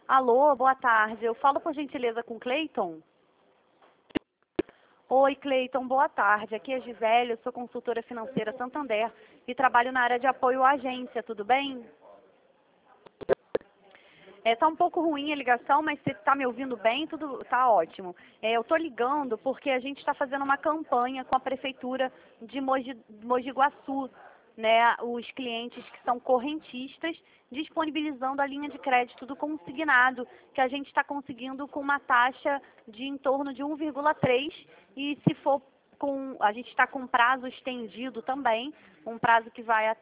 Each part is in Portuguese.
Alô, boa tarde. Eu falo por gentileza com Cleiton? Oi, Cleiton, boa tarde. Aqui é Gisele, eu sou consultora financeira Santander e trabalho na área de apoio à agência, tudo bem? Tá um pouco ruim a ligação, mas você está me ouvindo bem, tudo tá ótimo. Eu estou ligando porque a gente está fazendo uma campanha com a Prefeitura de Mogi Guaçu, né, os clientes que são correntistas, disponibilizando a linha de crédito do consignado, que a gente está conseguindo com uma taxa de em torno de 1,3, e se for a gente está com prazo estendido também, um prazo que vai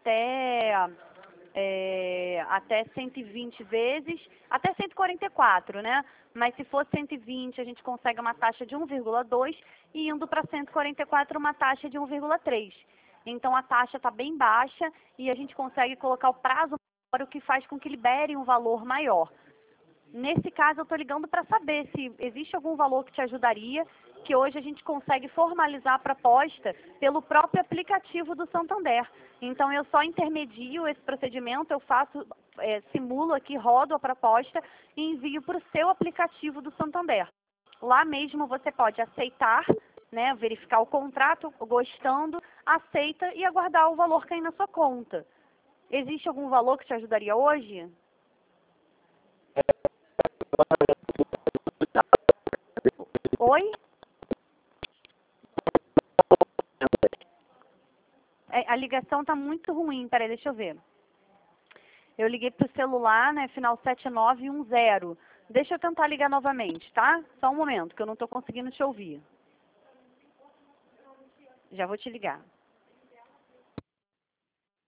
até 120 vezes, até 144, né? Mas se for 120, a gente consegue uma taxa de 1,2 e indo para 144, uma taxa de 1,3. Então, a taxa está bem baixa e a gente consegue colocar o prazo maior, o que faz com que libere um valor maior. Nesse caso, eu estou ligando para saber se existe algum valor que te ajudaria, que hoje a gente consegue formalizar a proposta pelo próprio aplicativo do Santander. Então, eu só intermedio esse procedimento, eu simulo aqui, rodo a proposta e envio para o seu aplicativo do Santander. Lá mesmo você pode aceitar, né, verificar o contrato, gostando, aceita e aguardar o valor cair na sua conta. Existe algum valor que te ajudaria hoje? Oi? A ligação está muito ruim. Peraí, deixa eu ver. Eu liguei para o celular, né, final 7910. Deixa eu tentar ligar novamente, tá? Só um momento, que eu não estou conseguindo te ouvir. Já vou te ligar.